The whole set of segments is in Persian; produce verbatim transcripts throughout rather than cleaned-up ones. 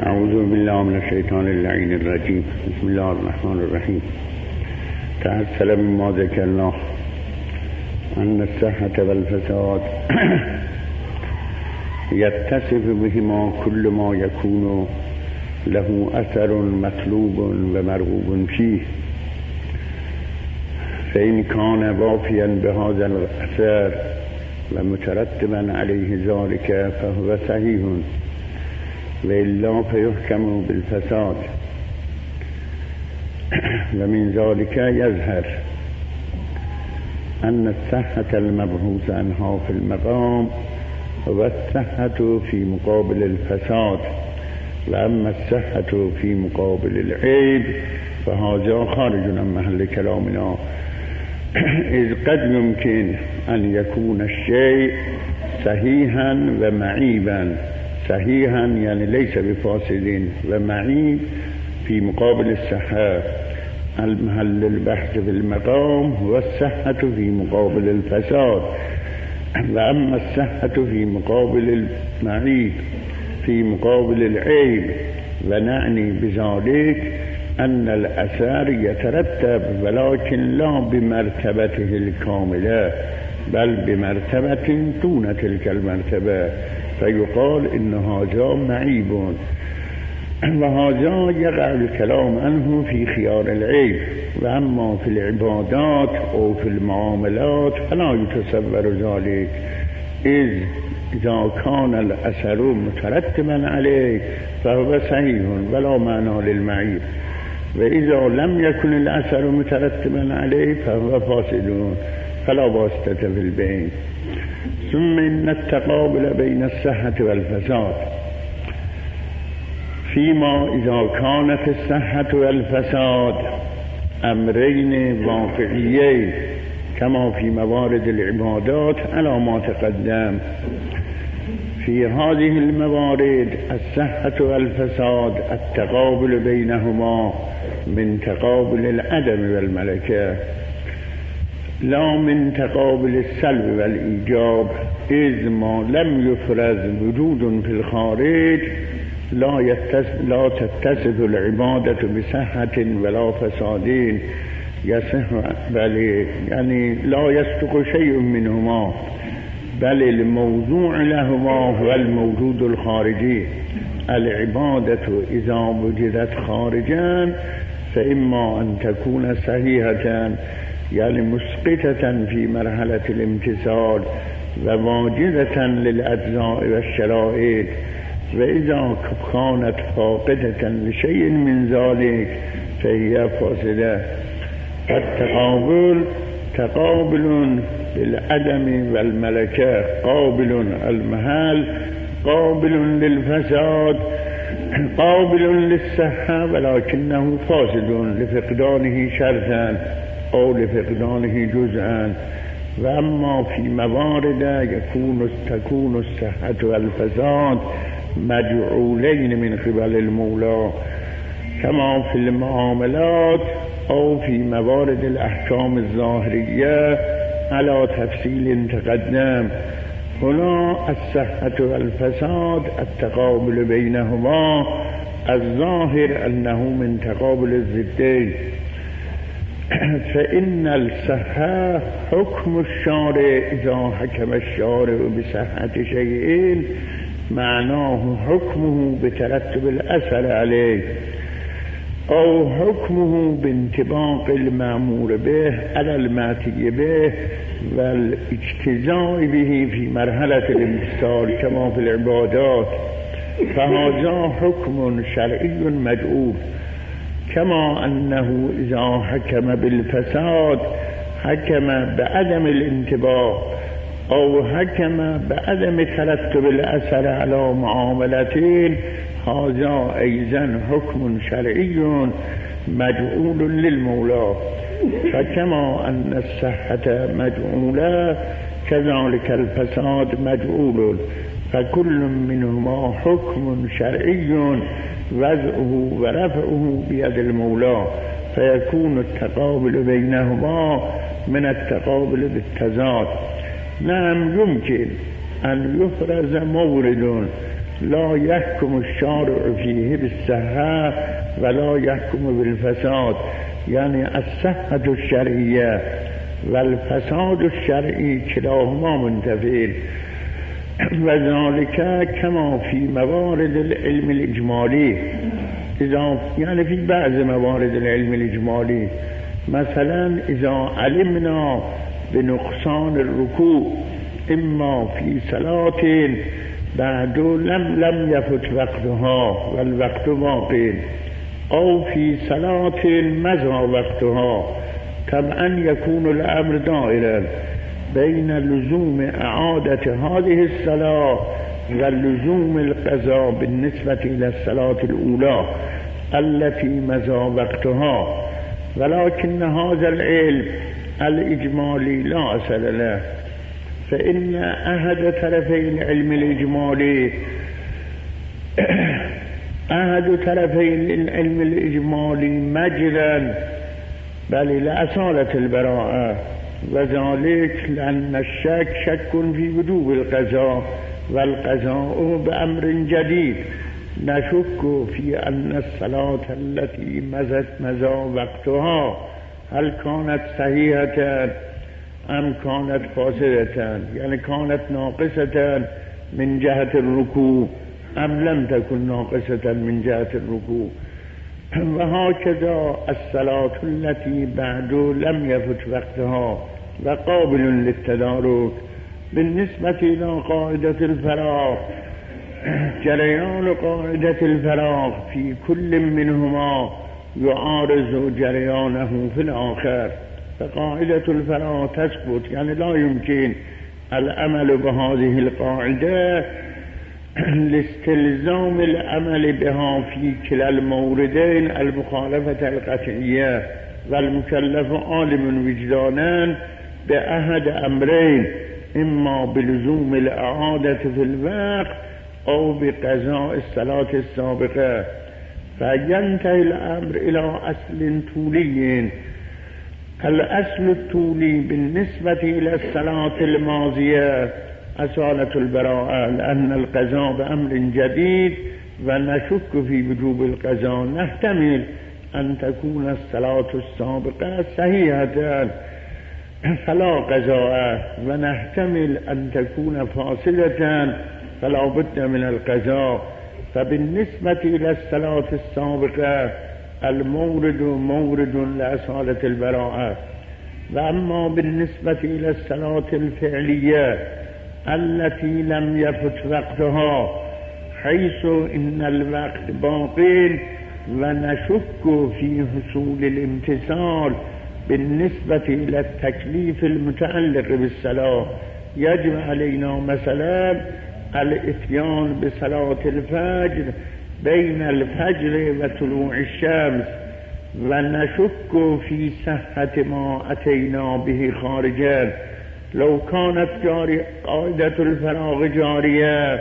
اعوذ بالله من الشیطان اللعین الرجیم. بسم الله الرحمن الرحیم. تحصل مما ذکرنا ان الصحة والفساد يتصف بهما كل ما يكون له اثر مطلوب ومرغوب فيه، فإن كان وافيا بهذا الاثر ومترتبا عليه ذلك فهو صحيح، وإلا فيحكم بالفساد. ومن ذلك يظهر أن الصحة المبحوث عنها في المقام هو الصحة في مقابل الفساد، وأما الصحة في مقابل العيب فهذا خارج عن محل كلامنا، إذ قد يمكن أن يكون الشيء صحيحا ومعيبا. صحيحا يعني ليس بفاسد، ومعيب في مقابل الصحة. المحل البحث في المقام هو الصحة في مقابل الفساد، وأما الصحة في مقابل المعيب في مقابل العيب، ونعني بذلك أن الأثر يترتب ولكن لا بمرتبته الكاملة، بل بمرتبة دون تلك المرتبة، فيقال إن هذا معيب، وهذا يقع الكلام عنه في خيار العيب. وأما في العبادات أو في المعاملات فلا يتصور ذلك، إذ إذا كان الأثر مترتبا عليه فهو صحيح ولا معنى للمعيب، وإذا لم يكن الأثر مترتبا عليه فهو فاسد فلا واسطة في البين. ثم إن التقابل بين الصحة والفساد فيما إذا كانت الصحة والفساد أمرين واقعيين كما في موارد العبادات على ما تقدم. في هذه الموارد الصحة والفساد التقابل بينهما من تقابل العدم والملكة، لا من تقابل السلب والإيجاب، إذ ما لم يفرز وجود في الخارج لا, يتس... لا تتصف العبادة بصحة ولا فساد يصح، بل يعني لا يصدق شيء منهما، بل الموضوع لهما هو الموجود الخارجي. العبادة إذا وجدت خارجا فإما أن تكون صحيحة يعني مسقطة في مرحلة الامتثال وواجدة للأجزاء والشرائط، وإذا كانت فاقدة لشيء من ذلك فهي فاسدة. التقابل تقابل بالعدم والملكة، قابل المحل قابل للفساد قابل للصحة ولكنه فاسد لفقدانه شرطا أو لفقدانه جزءا. وأما في موارد يكون تكون الصحة والفساد مجعولين من قبل المولى كما في المعاملات أو في موارد الأحكام الظاهرية على تفصيل تقدم. هنا الصحة والفساد التقابل بينهما الظاهر أنه من تقابل الضدين، فإن الصحة حكم الشارع إذا حكم الشارع بصحة شيء معناه حكمه بترتب الأثر عليه، أو حكمه بانطباق المأمور به على المأتي به والاجتزاء به في مرحلة الامتثال كما في العبادات، فهذا حكم شرعي مجعول. كما أنه إذا حكم بالفساد حكم بعدم الانتباه أو حكم بعدم ترتب الأثر على معاملتين، هذا أيضا حكم شرعي مجعول للمولى. فكما أن الصحة مجعولة كذلك الفساد مجعول، فكل منهما حكم شرعي وضعه ورفعه بيد المولى، فيكون التقابل بينهما من التقابل بالتضاد. نعم يمكن أن يفرز مورد لا يحكم الشارع فيه بالصحة ولا يحكم بالفساد، يعني الصحة الشرعية والفساد الشرعي كلاهما منتفين، وذلك كما في موارد العلم الإجمالي، إذا يعني في بعض موارد العلم الإجمالي، مثلا إذا علمنا بنقصان الركوع إما في صلاة بعد لم لم يفت وقتها والوقت باقي، أو في صلاة مضى وقتها، طبعا يكون الأمر دائرا بين لزوم إعادة هذه الصلاة ولزوم القضاء بالنسبة إلى الصلاة الأولى التي مضى وقتها. ولكن هذا العلم الإجمالي لا أصل له، فإن أحد طرفي العلم الإجمالي أحد طرفي العلم الإجمالي مجرا بل لأصالة البراءة، وذلك لأن الشك شك في وجوب القضاء، والقضاء بأمر جديد، نشك في أن الصلاة التي مضت مضى وقتها هل كانت صحيحة أم كانت فاسدة، يعني كانت ناقصة من جهة الركوع أم لم تكن ناقصة من جهة الركوع. وهكذا الصلاة التي بعد لم يفت وقتها وقابل للتدارك بالنسبة إلى قاعدة الفراغ، جريان قاعدة الفراغ في كل منهما يعارض جريانه في الآخر، فقاعدة الفراغ تثبت، يعني لا يمكن العمل بهذه القاعدة لاستلزام العمل بها في كلا الموردين المخالفة القطعية، والمكلف عالم وجدانا بأحد أمرين، إما بلزوم الإعادة في الوقت أو بقضاء الصلاة السابقة، فينتهي الأمر إلى أصل طولي. الأصل الطولي بالنسبة إلى الصلاة الماضية أصالة البراءة، لأن القضاء بأمر جديد ونشك في وجوب القضاء، نحتمل أن تكون الصلاة السابقة صحيحة فلا قضاء، ونحتمل أن تكون فاسدة فلا بد من القضاء. فبالنسبة إلى الصلاة السابقة المورد مورد لأصالة البراءة، وأما بالنسبة إلى الصلاة الفعلية التي لم يفت وقتها حيث إن الوقت باقي ونشك في حصول الامتثال بالنسبة إلى التكليف المتعلق بالصلاة، يجب علينا مثلا الاتيان بصلاة الفجر بين الفجر وطلوع الشمس، ونشك في صحة ما أتينا به خارجا. لو كانت جاري قاعدة الفراغ جارية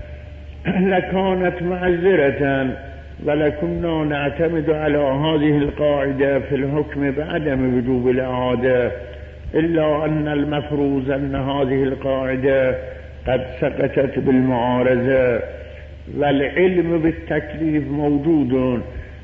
لكانت معذرة، ولكنا نعتمد على هذه القاعدة في الحكم بعدم وجوب الإعادة، إلا أن المفروض أن هذه القاعدة قد سقطت بالمعارضة، والعلم بالتكليف موجود،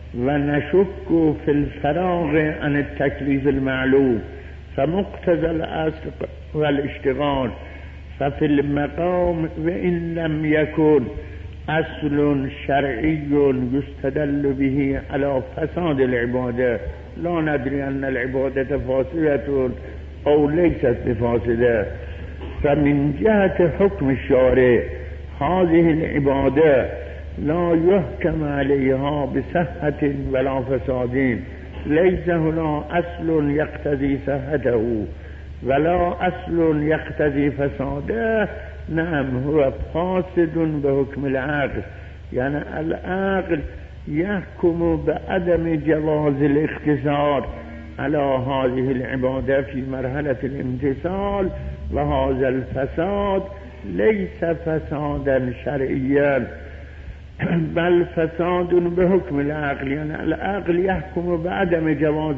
ونشك في الفراغ عن التكليف المعلوم، فمقتضى الأصل والاشتغال. ففي المقام وإن لم يكن أصل شرعي يستدل به على فساد العبادة، لا ندري أن العبادة فاسدة أو ليست بفاسدة، فمن جهة حكم الشارع هذه العبادة لا يحكم عليها بصحة ولا فساد، ليس هنا أصل يقتضي صحته ولا أصل يقتضي فساده، نعم هو فاسد بحكم العقل، يعني العقل يحكم بعدم جواز الاختصار على هذه العبادة في مرحلة الامتثال، وهذا الفساد ليس فسادا شرعيا بل فساد بحكم العقل، يعني العقل يحكم بعدم جواز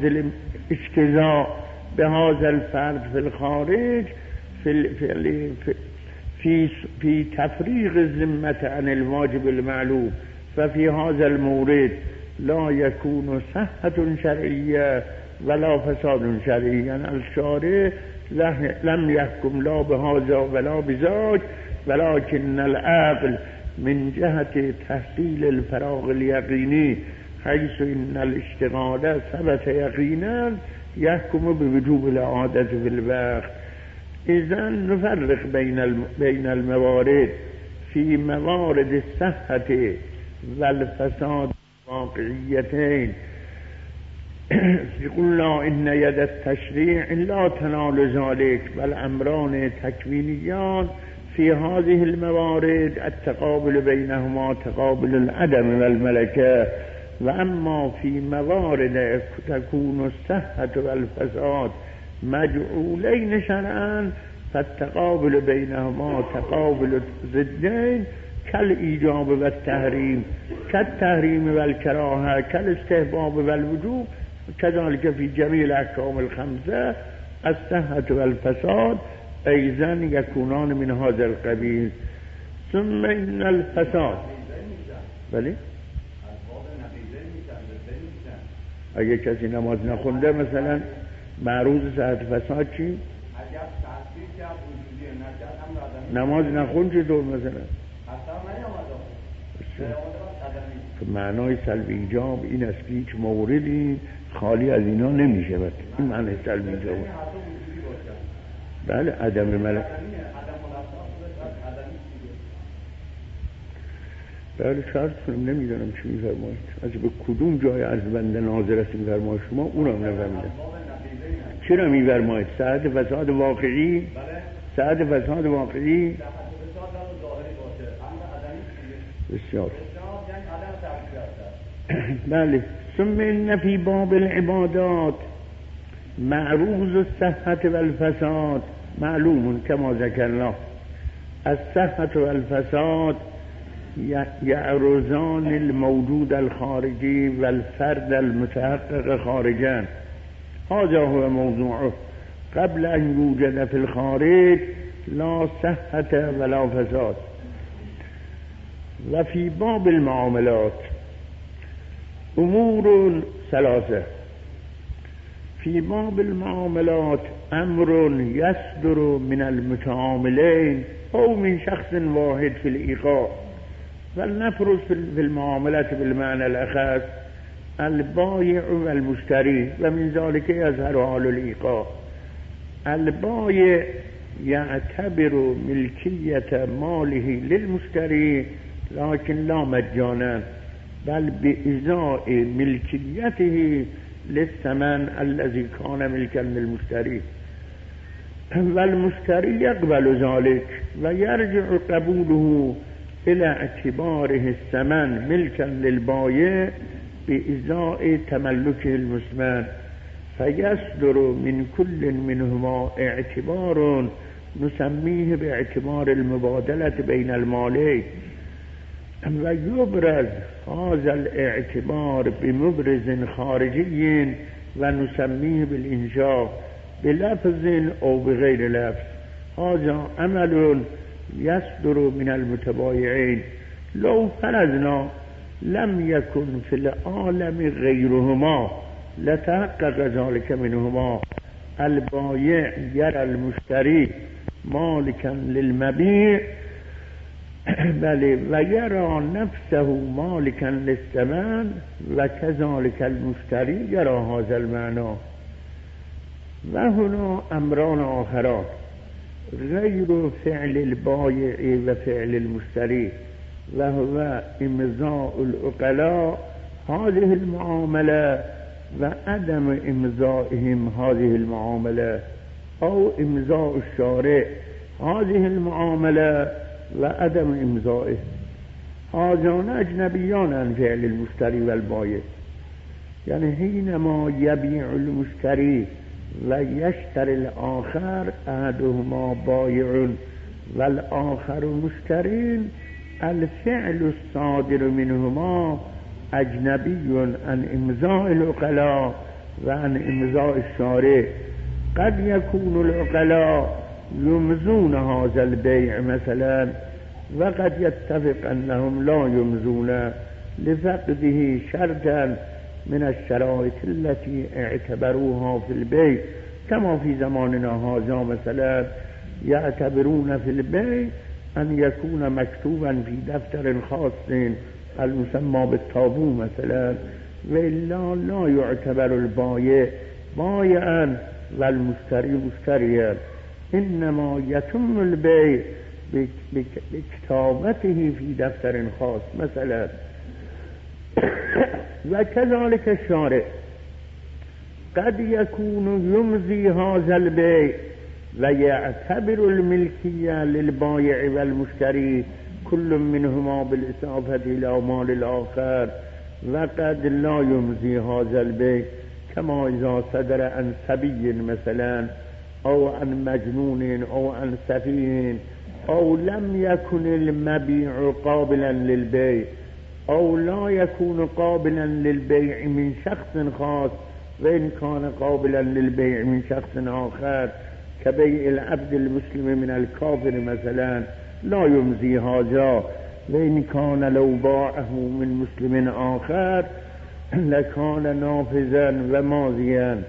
الاجتزاء بهذا الفرد في الخارج في, في, في, في في تفريغ الذمة عن الواجب المعلوم، ففي هذا المورد لا يكون صحة شرعية ولا فساد شرعي. يعني الشارع لم يحكم لا بهذا ولا بذاك، ولكن العقل من جهة تحصيل الفراغ اليقيني حيث إن الاشتغال ثبت يقينا يحكم بوجوب الإعادة في الوقت. إذن نفرق بين بين الموارد في موارد الصحة والفساد واقعيتين. قلنا إن يد التشريع لا تنال ذلك، بل أمران تكوينيان في هذه الموارد التقابل بينهما تقابل العدم والملكة. وأما في موارد تكون الصحة والفساد مجعولين شرعا فالتقابل بينهما تقابل ضدين كالإيجاب والتحريم، كالتحريم والكراهة، كالاستحباب والوجوب. كذلك في جميع الأحكام الخمسة الصحة والفساد أيضا يكونان من هذا القبيل. ثم إن الفساد بله اگه کسی نماز نخونده مثلا معروض صحت فساد چی؟ نماز نخون چطور مثلا؟ معنای سلب ایجاب این است که هیچ موردی خالی از اینا نمیشه. این معنی سلب ایجاب. بله عدم ملک. بله شرط کنم نمیدونم چی میفرمایید. از به کدوم جای از بنده ناظر است میفرمایید شما اونم نفهمیدم. چرا میفرمایید؟ صحت فساد واقعی؟ صحت فساد واقعی؟ بسیار. بله. ثم ان فی باب العبادات معروض الصحة والفساد معلوم كما ذكرنا. الصحة والفساد يعرضان الموجود الخارجي والفرد المتحقق خارجا. هذا هو موضوعه. قبل أن يوجد في الخارج لا صحة ولا فساد. وفي باب المعاملات أمور ثلاثة. في باب المعاملات أمر يصدر من المتعاملين أو من شخص واحد في الإيقاع. فلنفرض في المعاملات بالمعنى الأخص البائع والمشتري، ومن ذلك يظهر حال الإيقاع. البائع يعتبر ملكية ماله للمشتري لكن لا مجانا، بل بإزاء ملكيته للثمن الذي كان ملكا للمشتري. والمشتري يقبل ذلك ويرجع قبوله إلى اعتباره الثمن ملكا للبائع بإزاء تملكه المثمن، فيصدر من كل منهما اعتبار نسميه باعتبار المبادلة بين المالين، ويبرز هذا الاعتبار بمبرز خارجي ونسميه بالإنشاء بلفظ أو بغير لفظ. هذا عمل يصدر من المتبايعين. لو فرضنا لم يكن في العالم غيرهما لتحقق ذلك منهما. البائع يرى المشتري مالكا للمبيع بل ويرى نفسه مالكا للثمن، وكذلك المشتري يرى هذا المعنى. وهنا أمران آخران غير فعل البائع وفعل المشتري، وهو إمضاء العقلاء هذه المعاملة وعدم إمضائهم هذه المعاملة، أو إمضاء الشارع هذه المعاملة وعدم إمضائه. هذان أجنبيان عن فعل المشتري والبائع. يعني حينما يبيع المشتري ويشتري الآخر أحدهما بائع والآخر مشتري، الفعل الصادر منهما أجنبي عن إمضاء العقلاء وعن إمضاء الشارع. قد يكون العقلاء يمزون هذا البيع مثلا، وقد يتفق أنهم لا يمزون لفقده شرطا من الشرائط التي اعتبروها في البيع، كما في زماننا هذا مثلا يعتبرون في البيع أن يكون مكتوبا في دفتر خاص المسمى بالتابو مثلا، وإلا لا يعتبر البائع بائعا والمشتري مشتريا، إنما يتم البيع بكتابته في دفتر خاص مثلا. وكذلك الشارع قد يكون يمضي هذا البيع ويعتبر الملكية للبائع والمشتري كل منهما بالإضافة إلى مال الآخر، وقد لا يمضي هذا البيع، كما إذا صدر عن صبي مثلا أو عن مجنون أو عن سفيه، أو لم يكن المبيع قابلا للبيع، أو لا يكون قابلا للبيع من شخص خاص، وإن كان قابلا للبيع من شخص آخر كبيع العبد المسلم من الكافر مثلا لا يمضي هذا، وإن كان لو باعه من مسلم آخر لكان نافذا وماضيا.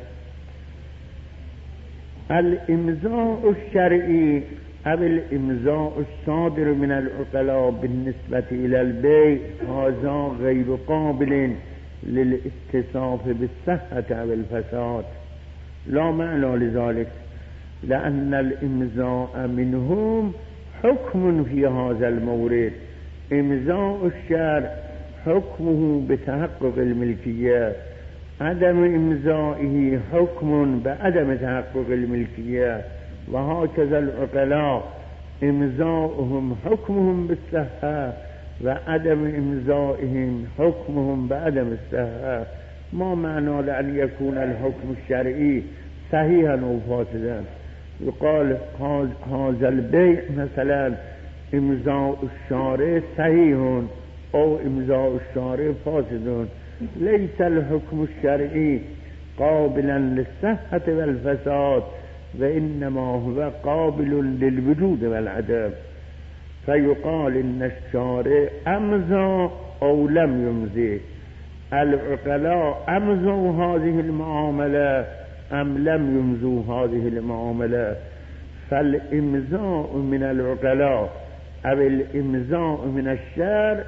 الإمضاء الشرعي أو الإمضاء الصادر من العقلاء بالنسبة إلى البيع هذا غير قابل للاتصاف بالصحة أو الفساد، لا معنى لذلك، لأن الإمضاء منهم حكم في هذا المورد. إمضاء الشرع حكمه بتحقق الملكية، عدم إمضائه حكم بعدم تحقق الملكية، وهكذا العقلاء إمضاؤهم حكمهم بالصحة وعدم إمضائهم حكمهم بعدم الصحة. ما معنى لأن يكون الحكم الشرعي صحيحا أو فاسدا؟ يقال هذا البيع مثلا إمضاء الشارع صحيح أو إمضاء الشارع فاسد، ليس الحكم الشرعي قابلا للصحة والفساد، وإنما هو قابل للوجود والعدم، فيقال إن الشارع أمضى أو لم يمضي. العقلاء أمضوا هذه المعاملة أم لم يمضوا هذه المعاملة؟ فالإمضاء من العقلاء أو الإمضاء من الشرع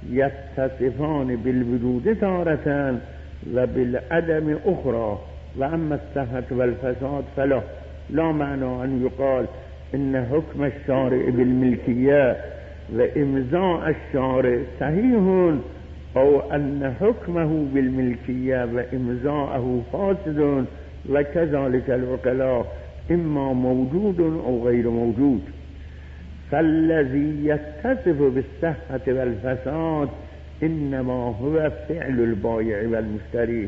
يتصفان بالوجود تارة وبالعدم أخرى، وأما الصحة والفساد فلا لا معنى أن يقال إن حكم الشارع بالملكية وإمضاء الشارع صحيح، أو أن حكمه بالملكية وإمضاءه فاسد. وكذلك العقلاء إما موجود أو غير موجود. فالذي يتصف بالصحة والفساد إنما هو فعل البائع والمشتري.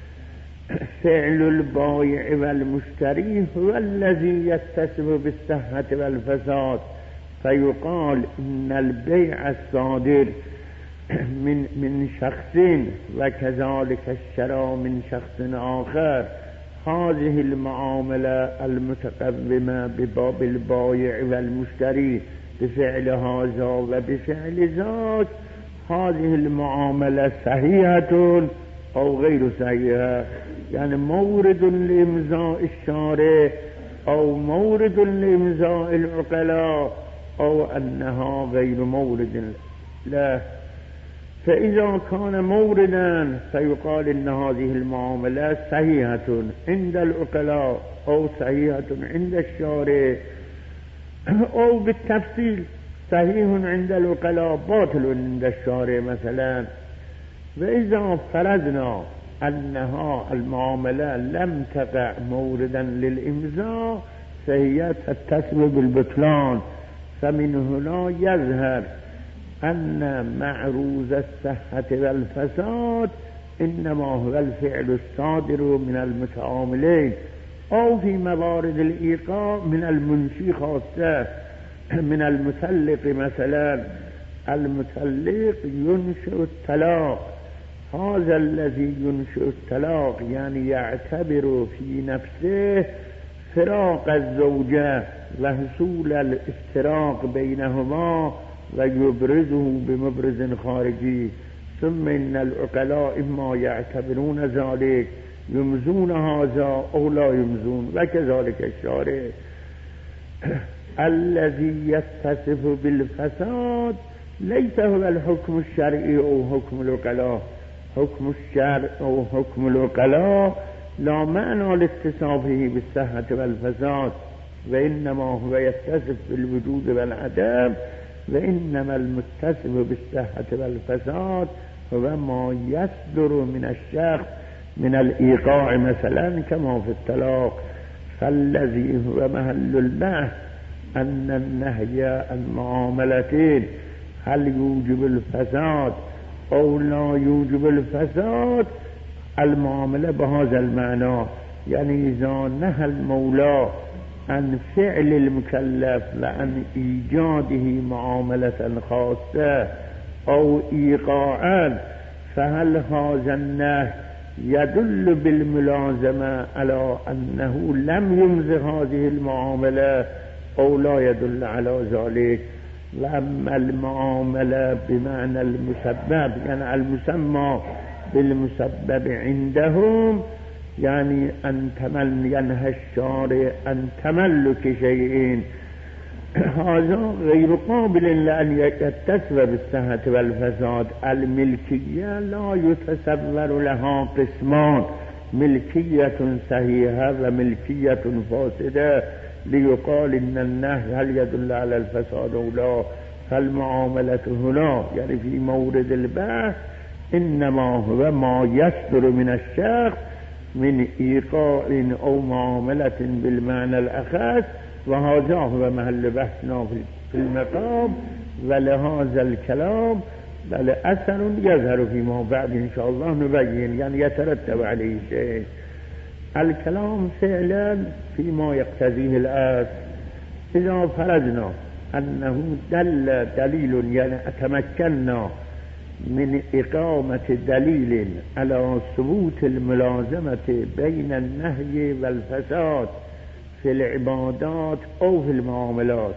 فعل البائع والمشتري هو الذي يتصف بالصحة والفساد، فيقال إن البيع الصادر من من شخص وكذلك الشراء من شخص آخر، هذه المعاملة المتقدمة بباب البائع والمشتري بفعل هذا وبفعل ذاك، هذه المعاملة صحيحة أو غير صحيحة، يعني مورد لإمضاء الشارع أو مورد لإمضاء العقلاء أو أنها غير مورد لا. فإذا كان موردا فيقال إن هذه المعاملة صحيحة عند العقلاء أو صحيحة عند الشارع، أو بالتفصيل صحيح عند العقلاء باطل عند الشارع مثلا. وإذا فرضنا أنها المعاملة لم تقع موردا للإمضاء فهي تتصف بالبطلان، فمن هنا يظهر أن معروض الصحة والفساد إنما هو الفعل الصادر من المتعاملين، أو في موارد الإيقاع من المنشي خاصة، من المطلق مثلا. المطلق ينشئ الطلاق، هذا الذي ينشئ الطلاق يعني يعتبر في نفسه فراق الزوجة و حصول الافتراق بینهما و یبرزه بمبرز خارجی. ثم ان العقلاء اما یعتبرون ذلك یمزون هذا او لا یمزون و كذلك الشارع الذي يتصف بالفساد ليس هو الحكم الشرعي او حكم العقلاء. حكم الشرع او حكم العقلاء لا معنى لاتصافه بالصحة والفساد، وإنما هو يتصف بالوجود والعدم، وإنما المتصف بالصحة والفساد هو ما يصدر من الشخص من الإيقاع مثلا كما في الطلاق. فالذي هو محل البحث أن النهي عن معاملتين هل يوجب الفساد أو لا يوجب الفساد. المعاملة بهذا المعنى، يعني إذا نهى المولى عن فعل المكلف وعن إيجاده معاملة خاصة أو إيقاعا، فهل هذا النهي يدل بالملازمة على أنه لم يمز هذه المعاملة أو لا يدل على ذلك؟ وأما المعاملة بمعنى المسبب، يعني المسمى بالمسبب عندهم، يعني أن تمل ينهى الشارع عن تملك شيء، هذا غير قابل لأن يتصف بالصحة والفساد. الملكية لا يتصور لها قسمان، ملكية صحيحة وملكية فاسدة، ليقال إن النهي هل يدل على الفساد أو لا. فالمعاملة هنا يعني في مورد البحث إنما هو ما يصدر من الشخص من إيقاع أو معاملة بالمعنى الأخص، وهذا هو محل بحثنا في المقام. ولهذا الكلام بل أثر يظهر فيما بعد إن شاء الله نبين، يعني يترتب عليه شيء. الكلام فعلا فيما يقتضيه الآن. إذا فرضنا أنه دل دليل، يعني تمكنا من إقامة دليل على ثبوت الملازمة بين النهي والفساد في العبادات أو في المعاملات،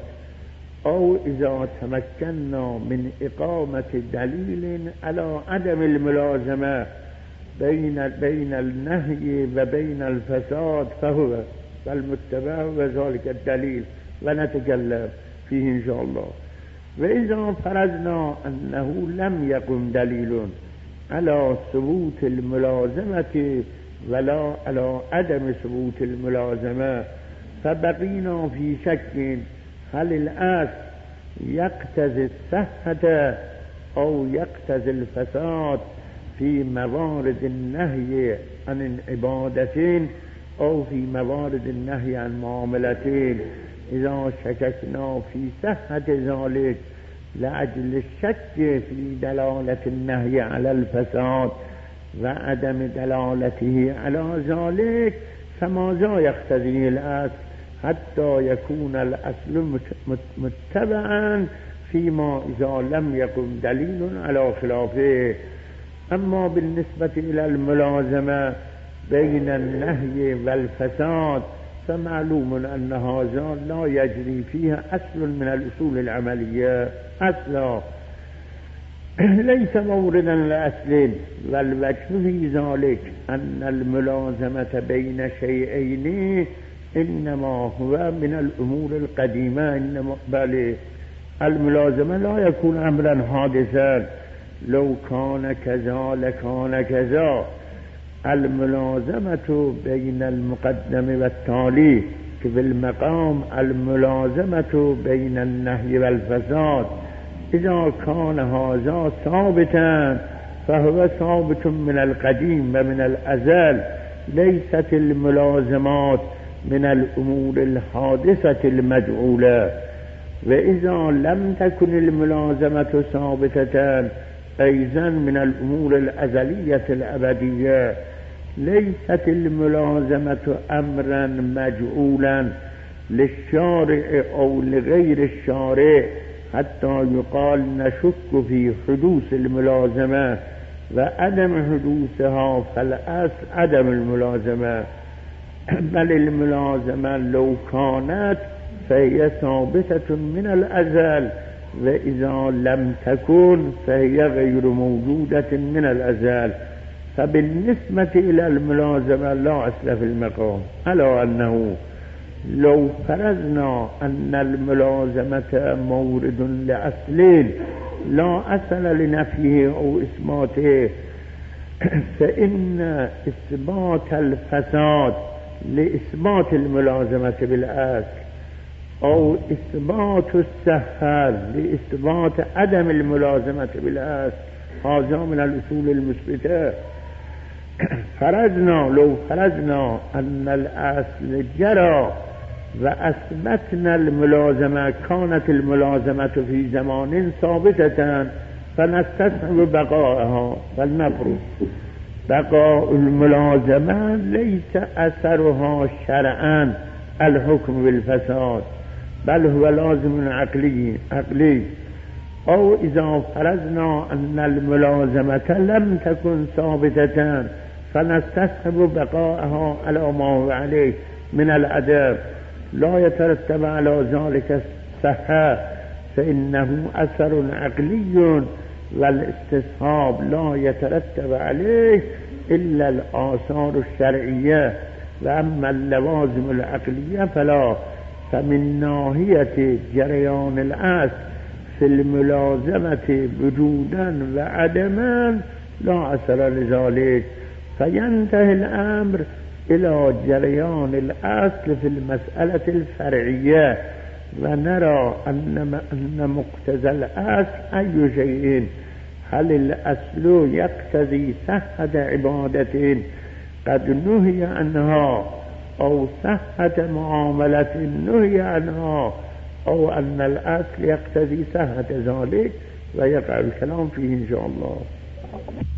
أو إذا تمكنا من إقامة دليل على عدم الملازمة بين بين النهي وبين الفساد، فهو المتبع وذلك الدليل، ونتكلم فيه إن شاء الله. وإذا فرضنا أنه لم يقم دليل على ثبوت الملازمة ولا على عدم ثبوت الملازمة، فبقينا في شك هل الأصل يقتضي الصحة أو يقتضي الفساد في موارد النهي عن عبادتين أو في موارد النهي عن معاملتين. إذا شككنا في صحة ذلك لأجل الشك في دلالة النهي على الفساد وعدم دلالته على ذلك، فماذا يقتضي الأصل حتى يكون الأصل متبعا فيما إذا لم يقم دليل على خلافه. أما بالنسبة إلى الملازمة بين النهي والفساد فمعلوم أن هذا لا يجري فيها أصل من الأصول العملية أصلا، ليس موردا لأصل. والوجه في ذلك أن الملازمة بين شيئين إنما هو من الأمور القديمة، إنما بل الملازمة لا يكون أمرا حادثا، لو كان كذا لكان كذا. الملازمة بين المقدم والتالي في المقام الملازمة بين النهي والفساد، إذا كان هذا ثابتا فهو ثابت من القديم ومن الأزل. ليست الملازمات من الأمور الحادثة المجعولة. وإذا لم تكن الملازمة ثابتة أيضا من الأمور الأزلية الأبدية، ليست الملازمة أمرا مجعولا للشارع أو لغير الشارع حتى يقال نشك في حدوث الملازمة وعدم حدوثها، فالأصل عدم الملازمة. بل الملازمة لو كانت فهي ثابتة من الأزل، وإذا لم تكن فهي غير موجودة من الأزل. فبالنسبة إلى الملازمة لا أصل في المقام، على أنه لو فرضنا أن الملازمة مورد لأصل لا أصل لنفيه أو إثباته، فإن إثبات الفساد لإثبات الملازمة بالأصل أو إثبات الصحة لإثبات عدم الملازمة بالأصل هذا من الأصول المثبتة. فرضنا لو فرضنا أن الأصل جرى وأثبتنا الملازمة، كانت الملازمة في زمان ثابتة فنستصحب بقائها، فلنفرض بقاء الملازمة ليس أثرها شرعا الحكم بالفساد، بل هو لازم عقلي عقلي. أو إذا فرضنا أن الملازمة لم تكن ثابتة فنستصحب بقائها على ما هو عليه من الأدب، لا يترتب على ذلك الصحة، فإنه أثر عقلي، والاستصحاب لا يترتب عليه إلا الآثار الشرعية. وأما اللوازم العقلية فلا، فمن ناحية جريان الأصل في الملازمة وجودا وعدما لا أثر لذلك، فينتهي الأمر إلى جريان الأصل في المسألة الفرعية. ونرى أن أن مقتضى الأصل أي شيء، هل الأصل يقتضي صحة عبادة قد نهي عنها، أو صحة معاملة نهي عنها، أو أن الأصل يقتضي صحة ذلك، ويقع الكلام فيه إن شاء الله.